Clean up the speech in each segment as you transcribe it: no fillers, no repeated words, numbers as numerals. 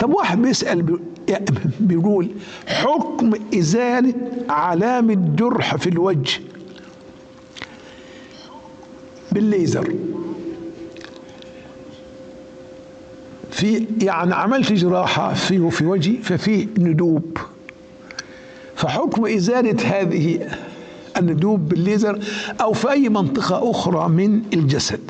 طب واحد بيسأل بيقول حكم إزالة علامة جرح في الوجه بالليزر، في يعني عملت جراحة في وجهي ففي ندوب، فحكم إزالة هذه الندوب بالليزر أو في أي منطقة أخرى من الجسد،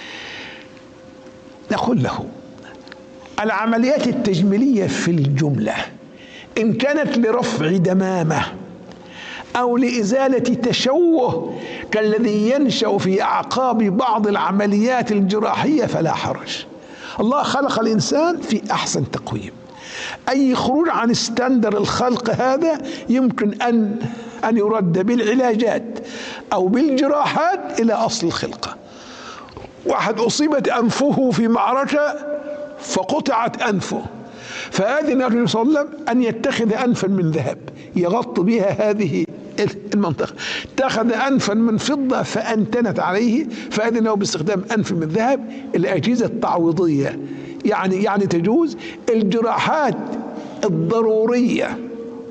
نقول له العمليات التجميلية في الجملة إن كانت لرفع دمامة أو لإزالة تشوه كالذي ينشأ في أعقاب بعض العمليات الجراحية فلا حرج. الله خلق الإنسان في أحسن تقويم، أي خروج عن ستاندر الخلق هذا يمكن أن يرد بالعلاجات أو بالجراحات إلى أصل الخلقة. واحد أصيبت أنفه في معركة فقطعت أنفه، فأذن النبي صلى الله عليه وسلم أن يتخذ أنفا من ذهب يغطي بها هذه المنطقة، اتخذ أنفا من فضة فأنتنت عليه، فأذن له باستخدام أنف من ذهب. الأجهزة التعويضية يعني تجوز الجراحات الضرورية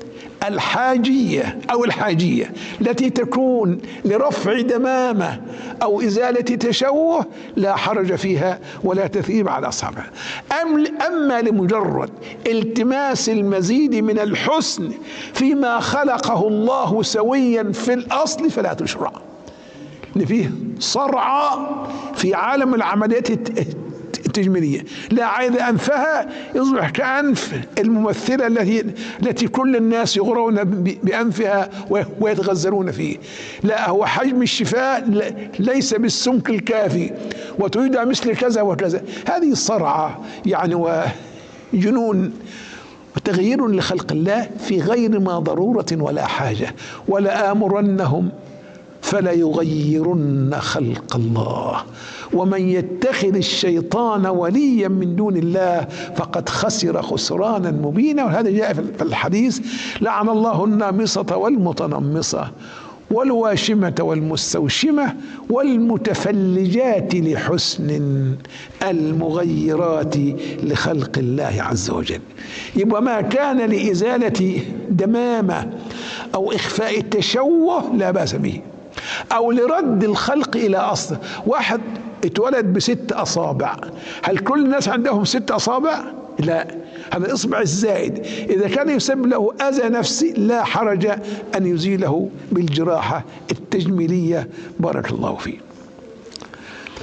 الحاجية أو الحاجية التي تكون لرفع دمامة أو إزالة تشوه لا حرج فيها ولا تثيب على أصحابها. أما لمجرد التماس المزيد من الحسن فيما خلقه الله سويا في الأصل فلا تشرع، إن فيه صرعة في عالم العمليات التجميلية، لا عايز أنفها يصبح كأنف الممثلة التي كل الناس يغرون بأنفها ويتغزلون فيه، لا هو حجم الشفاء ليس بالسمك الكافي وتريد مثل كذا وكذا، هذه صرعة يعني وجنون وتغيير لخلق الله في غير ما ضرورة ولا حاجة. ولا آمرنهم فلا يغيرن خلق الله ومن يتخذ الشيطان وليا من دون الله فقد خسر خسرانا مبينا. وهذا جاء في الحديث: لعن الله النامصة والمتنمصة والواشمة والمستوشمة والمتفلجات لحسن المغيرات لخلق الله عز وجل. يبقى ما كان لإزالة دمامة أو إخفاء التشوه لا بأس به، أو لرد الخلق إلى أصله. واحد اتولد ب6 أصابع، هل كل الناس عندهم 6 أصابع؟ لا، هذا الإصبع الزائد إذا كان يسبب له أذى نفسي لا حرج أن يزيله بالجراحة التجميلية. بارك الله فيك.